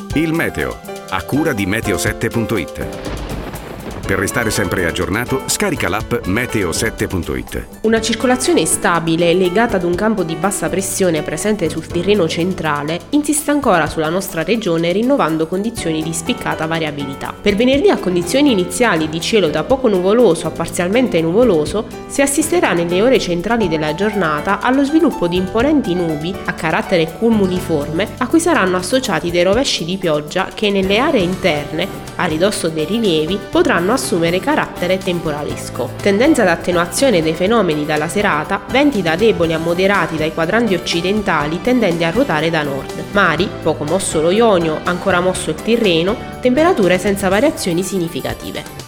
Il meteo, a cura di meteo7.it. Per restare sempre aggiornato, scarica l'app meteo7.it. Una circolazione stabile legata ad un campo di bassa pressione presente sul Tirreno centrale insiste ancora sulla nostra regione rinnovando condizioni di spiccata variabilità. Per venerdì, a condizioni iniziali di cielo da poco nuvoloso a parzialmente nuvoloso, si assisterà nelle ore centrali della giornata allo sviluppo di imponenti nubi a carattere cumuliforme a cui saranno associati dei rovesci di pioggia che nelle aree interne, a ridosso dei rilievi, potranno assumere carattere temporalesco. Tendenza ad attenuazione dei fenomeni dalla serata, venti da deboli a moderati dai quadranti occidentali tendenti a ruotare da nord. Mari, poco mosso lo Ionio, ancora mosso il Tirreno, temperature senza variazioni significative.